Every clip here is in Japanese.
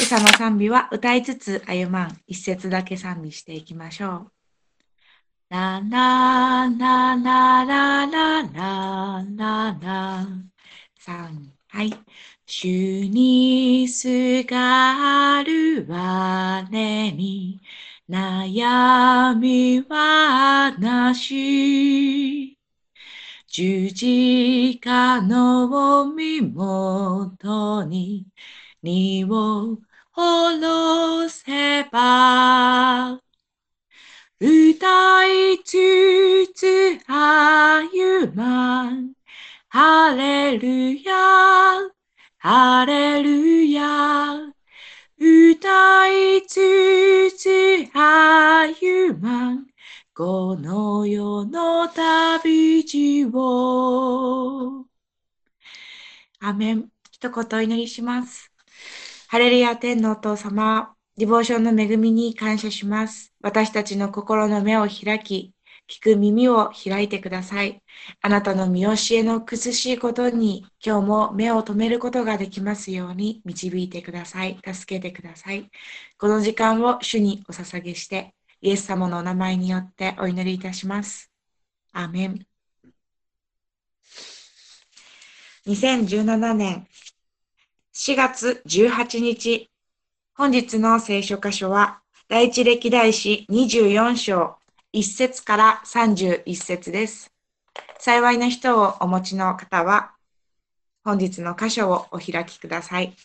朝の賛美は歌いつつ歩まん。一節だけ賛美していきましょう。ラララララララララ。はい。主にすがる我に悩みはなし。十字架の身元に荷を下ろせば、歌いつつ歩まん。ハレルヤ、ハレルヤ。歌いつつ歩まん。この世の旅路を。アーメン。一言お祈りします。ハレルヤ天のお父様、ディボーションの恵みに感謝します。私たちの心の目を開き、聞く耳を開いてください。あなたの見教えの苦しいことに、今日も目を留めることができますように導いてください。助けてください。この時間を主にお捧げして、イエス様のお名前によってお祈りいたします。アーメン。2017年4月18日、本日の聖書箇所は、第一歴代史24章1節から31節です。幸いな人をお持ちの方は、本日の箇所をお開きください。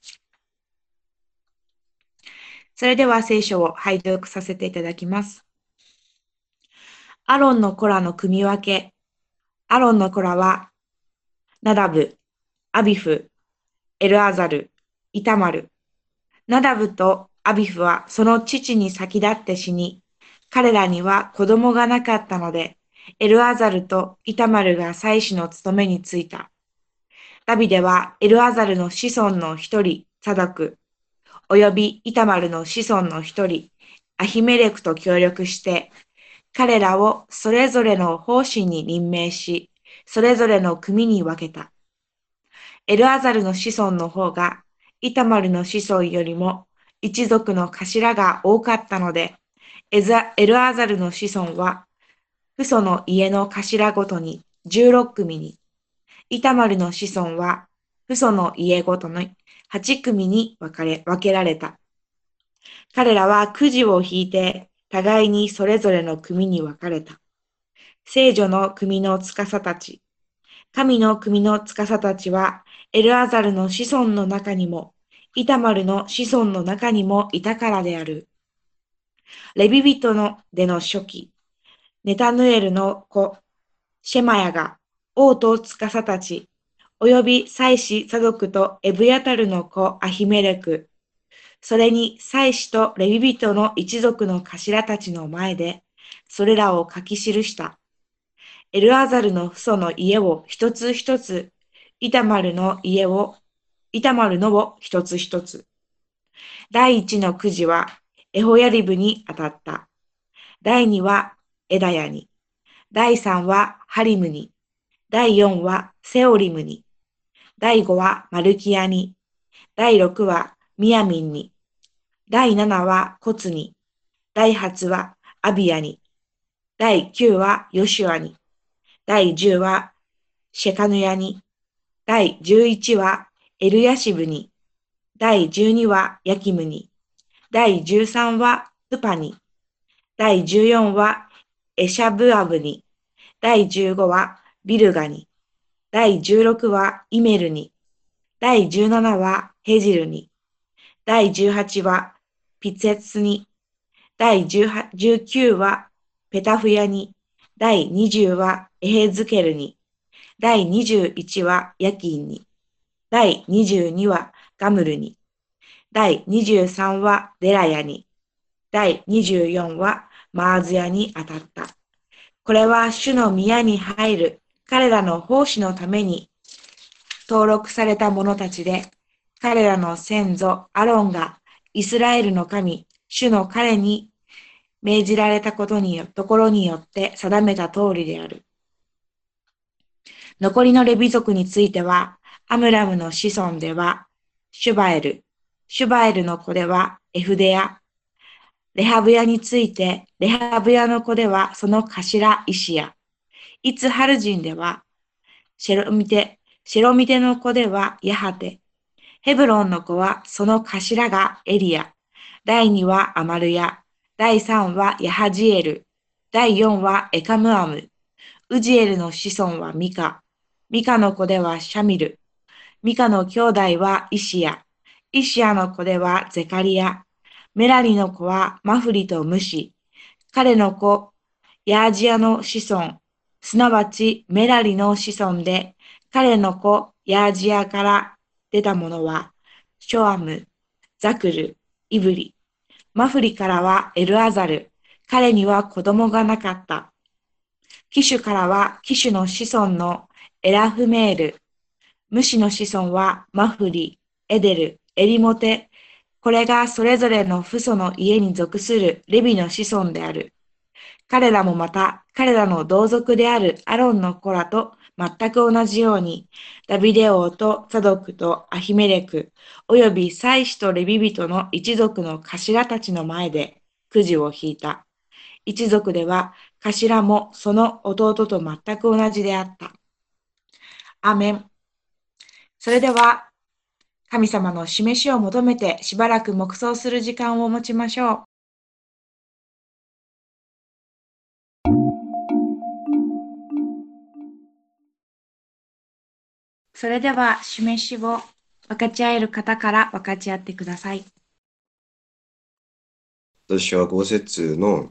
それでは聖書を拝読させていただきます。アロンの子らの組み分け。アロンの子らは、ナダブ、アビフ、エルアザル、イタマル。ナダブとアビフはその父に先立って死に、彼らには子供がなかったので、エルアザルとイタマルが祭司の務めに就いた。ダビデはエルアザルの子孫の一人、サダク、およびイタマルの子孫の一人、アヒメレクと協力して、彼らをそれぞれの奉仕に任命し、それぞれの組に分けた。エルアザルの子孫の方が、イタマルの子孫よりも一族の頭が多かったので、エルアザルの子孫は、父祖の家の頭ごとに16組に、イタマルの子孫は、父祖の家ごとに8組に分けられた。彼らはくじを引いて、互いにそれぞれの組に分かれた。聖女の組の司たち、神の組の司たちは、エルアザルの子孫の中にも、イタマルの子孫の中にもいたからである。レビ人のでの初期、ネタヌエルの子、シェマヤが、王と司たち、および祭司サドクとエブヤタルの子アヒメレク、それに祭司とレビ人の一族の頭たちの前で、それらを書き記した。エルアザルの父祖の家を一つ一つ、イタマルのを一つ一つ。第一のくじはエホヤリブに当たった。第二はエダヤに。第三はハリムに。第四はセオリムに。第五はマルキヤに。第六はミヤミンに。第七はコツに。第八はアビヤに。第九はヨシュアに。第十はシェカヌヤに。第十一はエルヤシブに。第十二はヤキムに。第十三はプパに。第十四はエシャブアブに。第十五はビルガに。第十六はイメルに。第十七はヘジルに。第十八はピツェツに。第十九はペタフヤに。第二十はエヘズケルに。第二十一はヤキンに。第二十二はガムルに。第二十三はデラヤに。第二十四はマーズヤに当たった。これは主の宮に入る彼らの奉仕のために登録された者たちで、彼らの先祖アロンがイスラエルの神、主の彼に命じられたところによって定めた通りである。残りのレビ族については、アムラムの子孫では、シュバエル、 シュバエルの子ではエフデヤ。レハブヤについて、レハブヤの子ではその頭イシヤ。イツハル人ではシェロミテの子ではヤハテ。ヘブロンの子はその頭がエリア。第2はアマルヤ。第3はヤハジエル。第4はエカムアム。ウジエルの子孫はミカ。ミカの子ではシャミル。ミカの兄弟はイシア。イシアの子ではゼカリア。メラリの子はマフリとムシ。彼の子、ヤージアの子孫、すなわちメラリの子孫で、彼の子、ヤージアから出たものは、ショアム、ザクル、イブリ。マフリからはエルアザル。彼には子供がなかった。キシュからはキシュの子孫のエラフメール。ムシの子孫はマフリ、エデル、エリモテ。これがそれぞれの父祖の家に属するレビの子孫である。彼らもまた、彼らの同族であるアロンの子らと全く同じように、ダビデ王とサドクとアヒメレク、および祭司とレビ人の一族の頭たちの前でくじを引いた。一族では頭もその弟と全く同じであった。アーメン。それでは、神様の示しを求めてしばらく黙想する時間を持ちましょう。それでは、示しを分かち合える方から分かち合ってください。 私は5節の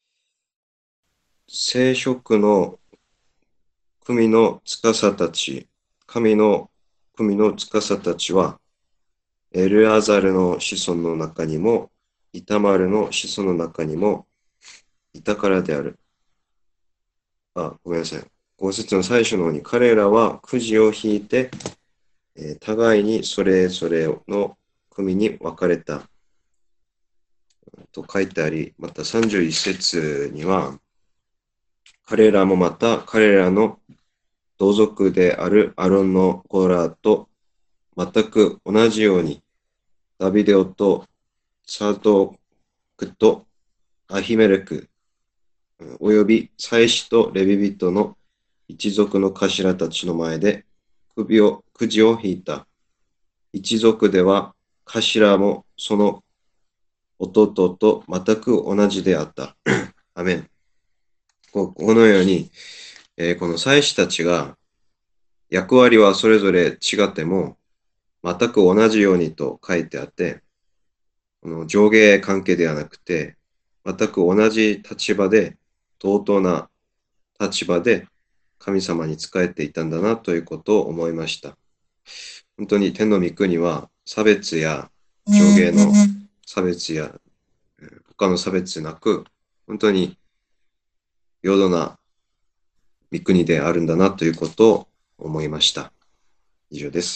聖職の組の司たち、神の組の司たちは、エルアザルの子孫の中にも、イタマルの子孫の中にもいたからである。ごめんなさい。5節の最初の方に、彼らはくじを引いて、互いにそれぞれの組に分かれたと書いてあり、また31節には、彼らもまた彼らの同族であるアロンの子らと全く同じように、ダビデオとサドクとアヒメレク、および祭司とレビ人の一族の頭たちの前でくじを引いた。一族では頭もその弟と全く同じであった。アメン。このように、この祭司たちが役割はそれぞれ違っても全く同じようにと書いてあって、この上下関係ではなくて、全く同じ立場で、同等な立場で神様に仕えていたんだなということを思いました。本当に天の御国は差別や上下の差別や他の差別なく、本当に平等な御国であるんだなということを思いました。以上です。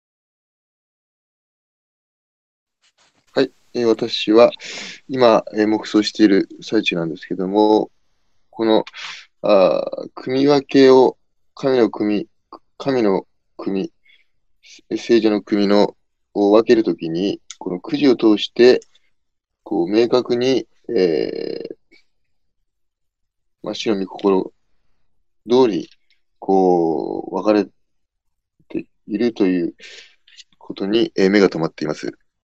はい。私は今、黙想している最中なんですけども、この、組分けを、神の組、聖女の組の、を分けるときに、このくじを通して、こう、明確に、主の御心通り、こう、分かれているということに、目が留まっています。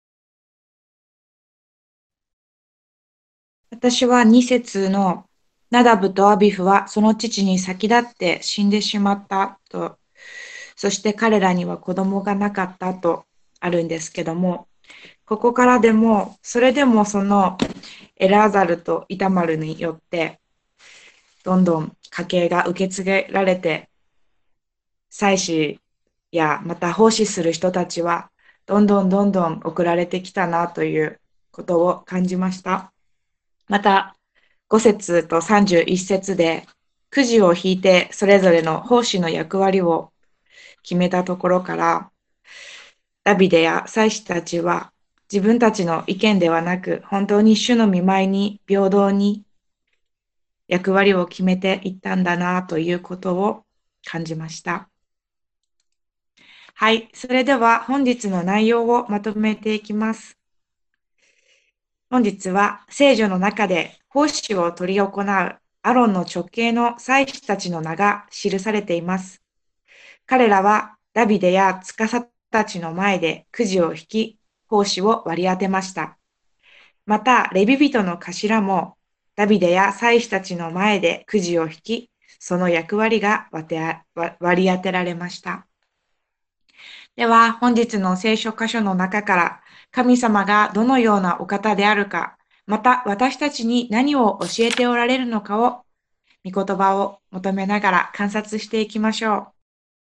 私は2節のナダブとアビフはその父に先立って死んでしまったと、そして彼らには子供がなかったとあるんですけども、ここからでも、それでもそのエラーザルとイタマルによって、どんどん家系が受け継げられて、祭司やまた奉仕する人たちは、どんどんどんどん送られてきたなということを感じました。また、5節と31節で、くじを引いてそれぞれの奉仕の役割を決めたところから、ダビデや祭司たちは自分たちの意見ではなく、本当に主の御前に平等に役割を決めていったんだなということを感じました。 はい、それでは本日の内容をまとめていきます。本日は聖女の中で奉仕を執り行うアロンの直系の祭司たちの名が記されています。彼らはダビデや司たちの前でくじを引き、奉仕を割り当てました。また、レビ人の頭もダビデや祭司たちの前でくじを引き、その役割が割り当てられました。では、本日の聖書箇所の中から、神様がどのようなお方であるか、また私たちに何を教えておられるのかを、御言葉を求めながら観察していきましょう。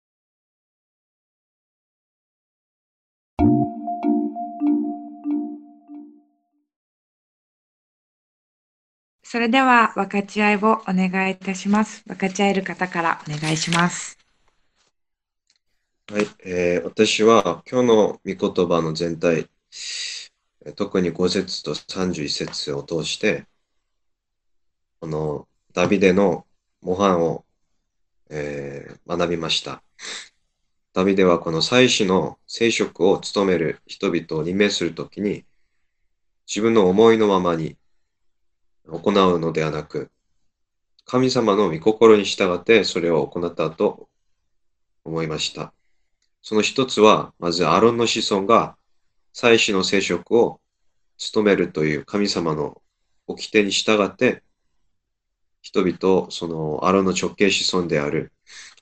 それでは分かち合いをお願いいたします。分かち合える方からお願いします。 はい、私は今日の御言葉の全体、特に5節と31節を通して、このダビデの模範を、学びました。ダビデはこの祭司の聖職を務める人々を任命するときに、自分の思いのままに行うのではなく、神様の御心に従ってそれを行ったと思いました。その一つは、まずアロンの子孫が祭司の聖職を務めるという神様の掟に従って、人々をそのアロンの直系子孫である、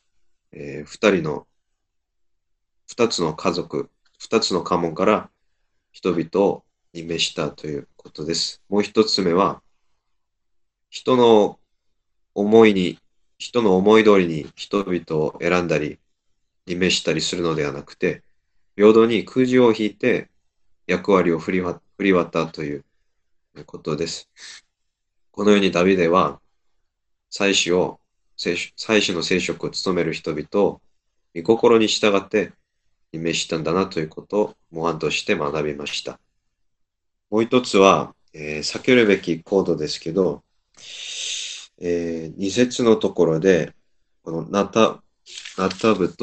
二つの家族、二つの家紋から人々を任命したということです。もう一つ目は、人の思い通りに人々を選んだり、任命したりするのではなくて、平等にくじを引いて役割を振り割ったということです。このようにダビデは、祭司の聖職を務める人々を御心に従って任命したんだなということを模範として学びました。もう一つは、避けるべきコードですけど、2節のところで、このナタブ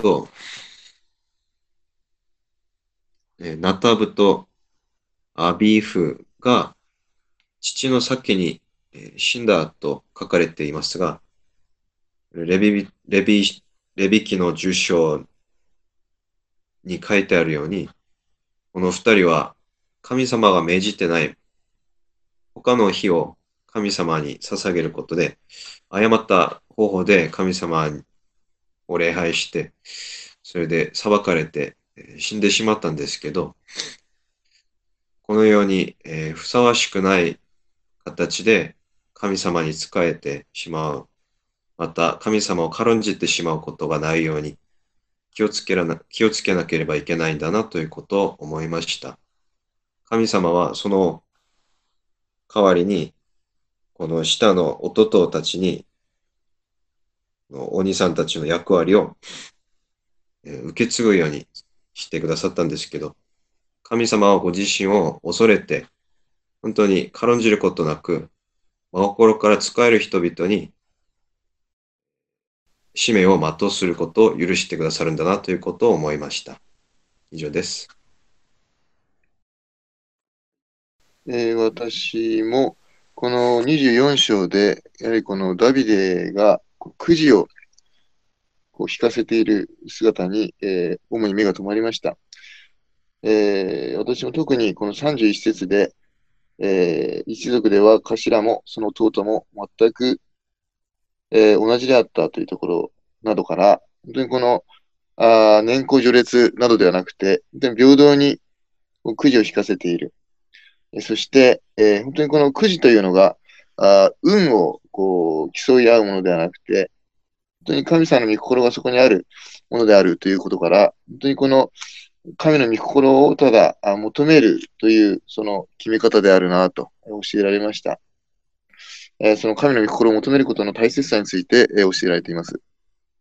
とアビーフが父の先に死んだと書かれていますが、レビ記の10章に書いてあるように、この二人は神様が命じてない他の日を神様に捧げることで、誤った方法で神様を礼拝して、それで裁かれて死んでしまったんですけど、このように、ふさわしくない形で神様に仕えてしまう、また神様を軽んじてしまうことがないように気をつけなければいけないんだなということを思いました。神様はその代わりに、この下の弟たちに、お兄さんたちの役割を受け継ぐようにしてくださったんですけど、神様はご自身を恐れて、本当に軽んじることなく、真心から仕える人々に使命を全うすることを許してくださるんだなということを思いました。以上です。 私も、この24章で、やはりこのダビデがくじを引かせている姿に、主に目が留まりました。私も特にこの31節で、一族では頭もその弟も全く、同じであったというところなどから、本当にこの年功序列などではなくて、本当に平等にくじを引かせている。そして、本当にこのくじというのが、運を競い合うものではなくて、本当に神様の御心がそこにあるものであるということから、本当にこの神の御心をただ求めるというその決め方であるなと教えられました。その神の御心を求めることの大切さについて教えられています。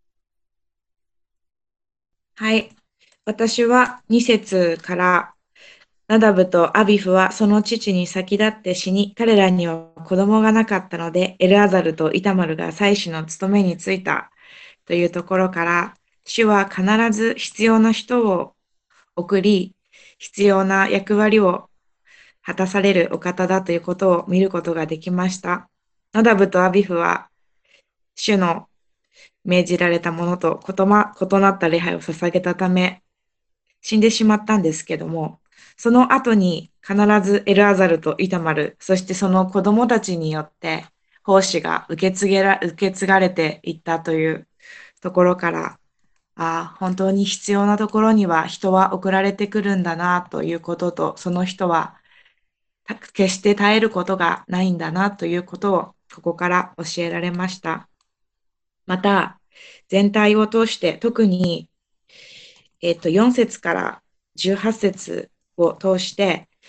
はい。私は2節から、ナダブとアビフはその父に先立って死に、彼らには子供がなかったので、エルアザルとイタマルが祭司の務めに就いたというところから、 主は必ず必要な人を送り、必要な役割を果たされるお方だということを見ることができました。ナダブとアビフは、主の命じられたものと異なった礼拝を捧げたため、死んでしまったんですけども、その後に必ずエルアザルとイタマル、そしてその子供たちによって奉仕が受け継がれていったというところから、本当に必要なところには人は送られてくるんだなということと、その人は決して絶えることがないんだなということをここから教えられました。また、全体を通して特に4節から18節を通して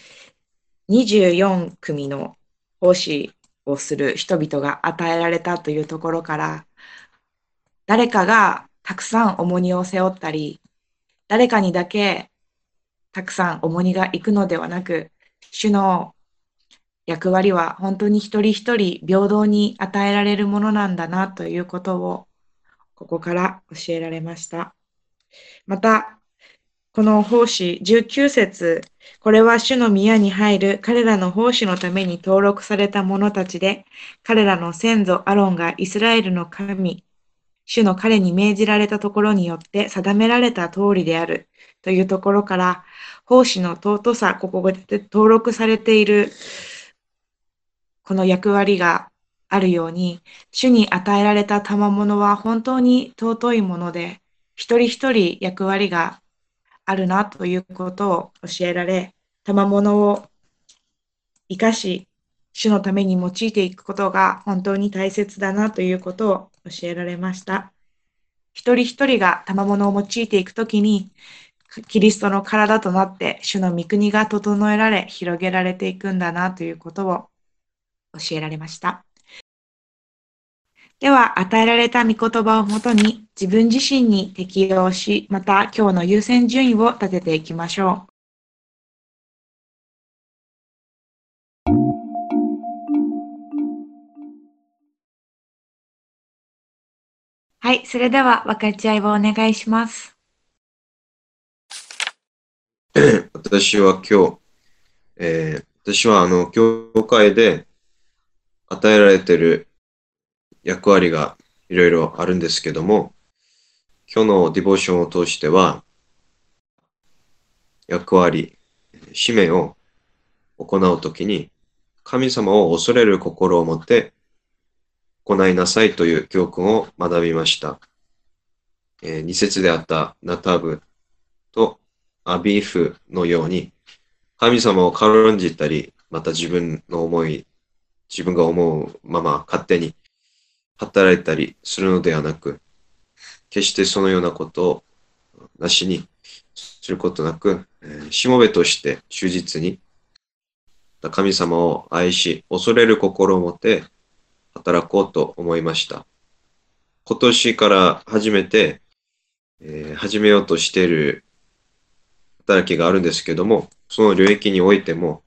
、24組の奉仕をする人々が与えられたというところから、誰かがたくさん重荷を背負ったり、誰かにだけたくさん重荷が行くのではなく、主の役割は本当に一人一人平等に与えられるものなんだなということをここから教えられました。また、この奉仕19節、これは主の宮に入る彼らの奉仕のために登録された者たちで、彼らの先祖アロンがイスラエルの神、主の彼に命じられたところによって定められた通りであるというところから、奉仕の尊さ、ここで登録されているこの役割があるように、主に与えられた賜物は本当に尊いもので、一人一人役割があるなということを教えられ、賜物を生かし、主のために用いていくことが本当に大切だなということを教えられました。一人一人が賜物を用いていくときに、キリストの体となって主の御国が整えられ、広げられていくんだなということを教えられました。では、与えられた御言葉をもとに自分自身に適用し、また今日の優先順位を立てていきましょう。はい、それでは分かち合いをお願いします。 私は今日、私は教会で与えられている役割がいろいろあるんですけども、今日のディボーションを通しては、役割、使命を行うときに、神様を恐れる心を持って行いなさいという教訓を学びました。2節であったナタブとアビーフのように、神様を軽んじたり、また自分が思うまま勝手に働いたりするのではなく、決してそのようなことをなしにすることなく、しもべとして忠実に神様を愛し、恐れる心を持って働こうと思いました。今年から初めて、始めようとしている働きがあるんですけども、その領域においても、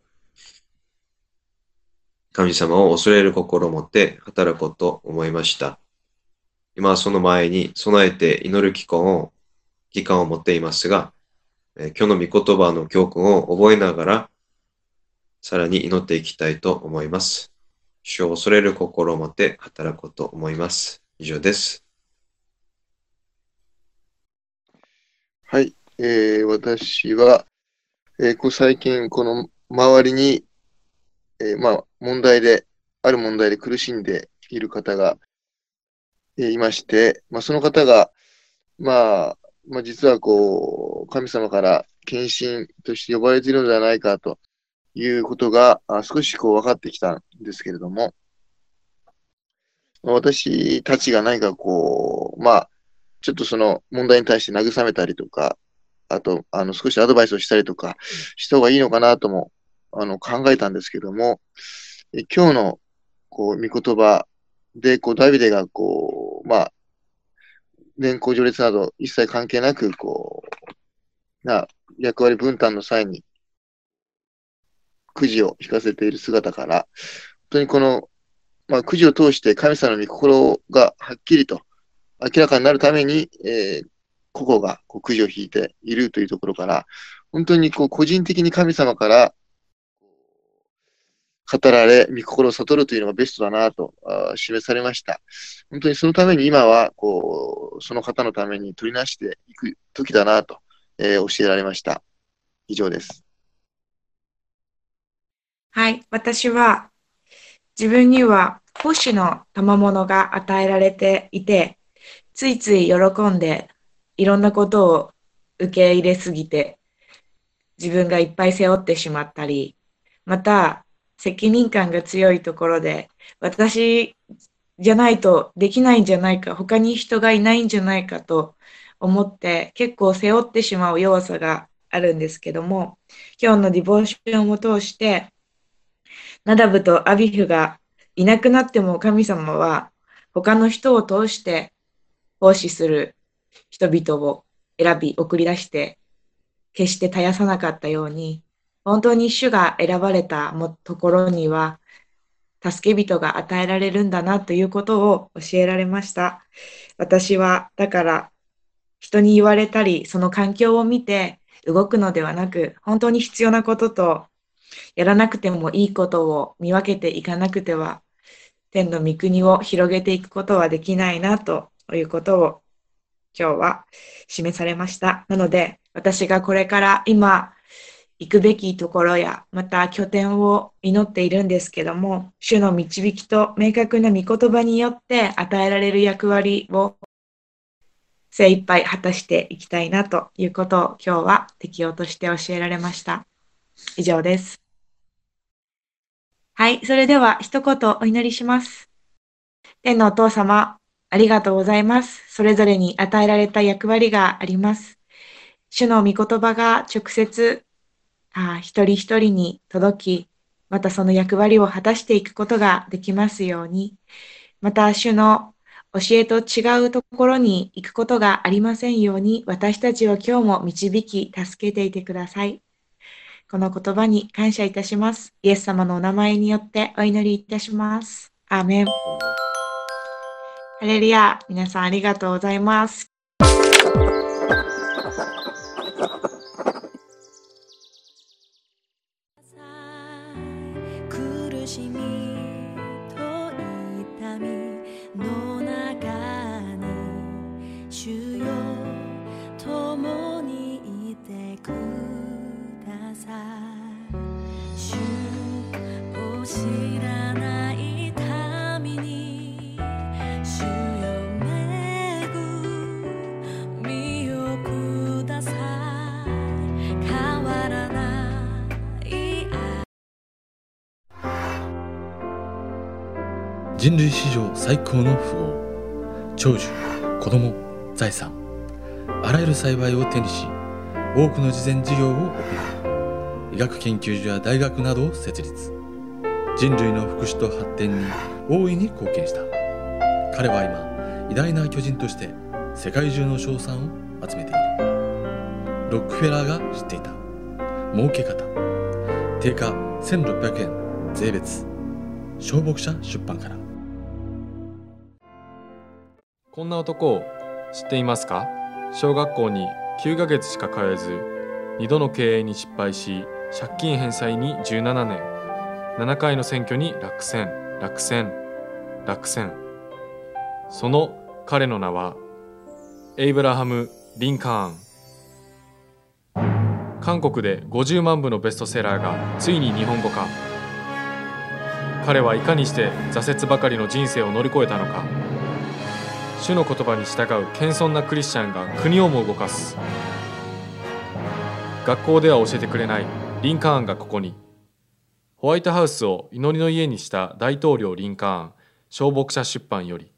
神様を恐れる心を持って働こうと思いました。今はその前に備えて祈る期間を持っていますが、今日の御言葉の教訓を覚えながら、さらに祈っていきたいと思います。主を恐れる心を持って働こうと思います。以上です。 はい。私は、最近、この周りに、ある問題で苦しんでいる方が、いまして、その方が、実は神様から献身として呼ばれているのではないかということが少し分かってきたんですけれども、私たちが何かちょっとその問題に対して慰めたりとか、あと、少しアドバイスをしたりとかした方がいいのかなとも、考えたんですけども、今日の、御言葉で、ダビデが、年功序列など一切関係なく、役割分担の際に、くじを引かせている姿から、本当にくじを通して神様の御心がはっきりと明らかになるために、 個々がくじを引いているというところから、本当に個人的に神様から語られ、御心を悟るというのがベストだなと示されました。本当にそのために今はその方のために取りなしていく時だなと、教えられました。以上です。 はい、私は自分には奉仕の賜物が与えられていて、ついつい喜んでいろんなことを受け入れすぎて、自分がいっぱい背負ってしまったり、また責任感が強いところで、私じゃないとできないんじゃないか、他に人がいないんじゃないかと思って結構背負ってしまう要素があるんですけども、今日のディボーションを通して、ナダブとアビフがいなくなっても神様は他の人を通して奉仕する人々を選び送り出して決して絶やさなかったように、本当に主が選ばれたところには助け人が与えられるんだなということを教えられました。私はだから人に言われたりその環境を見て動くのではなく、本当に必要なこととやらなくてもいいことを見分けていかなくては、天の御国を広げていくことはできないなということを今日は示されました。なので、私がこれから今行くべきところや、また拠点を祈っているんですけども、主の導きと明確な御言葉によって与えられる役割を精一杯果たしていきたいなということを今日は適用として教えられました。以上です。はい、それでは一言お祈りします。天のお父様、ありがとうございます。それぞれに与えられた役割があります。主の御言葉が直接一人一人に届き、またその役割を果たしていくことができますように、また主の教えと違うところに行くことがありませんように、私たちを今日も導き、助けていてください。この言葉に感謝いたします。イエス様のお名前によってお祈りいたします。アーメン。ハレルヤ、皆さんありがとうございます。 苦しみと痛みの中に主よ共にいてください。主を知らない民に主よ恵みをください。変わらない人類史上最高の富豪、長寿、子供、財産、あらゆる幸いを手にし、多くの慈善事業を行い、医学研究所や大学などを設立。人類の福祉と発展に大いに貢献した。彼は今、偉大な巨人として世界中の称賛を集めている。ロックフェラーが知っていた儲け方。定価1600円税別。小牧者出版から。 こんな男を知っていますか？小学校に9ヶ月しか通えず、2度の経営に失敗し、借金返済に17年、7回の選挙に落選。その彼の名は、エイブラハム・リンカーン。韓国で50万部のベストセラーがついに日本語化。彼はいかにして挫折ばかりの人生を乗り越えたのか。主の言葉に従う謙遜なクリスチャンが国をも動かす。学校では教えてくれないリンカーンがここに。ホワイトハウスを祈りの家にした大統領リンカーン、小牧者出版より。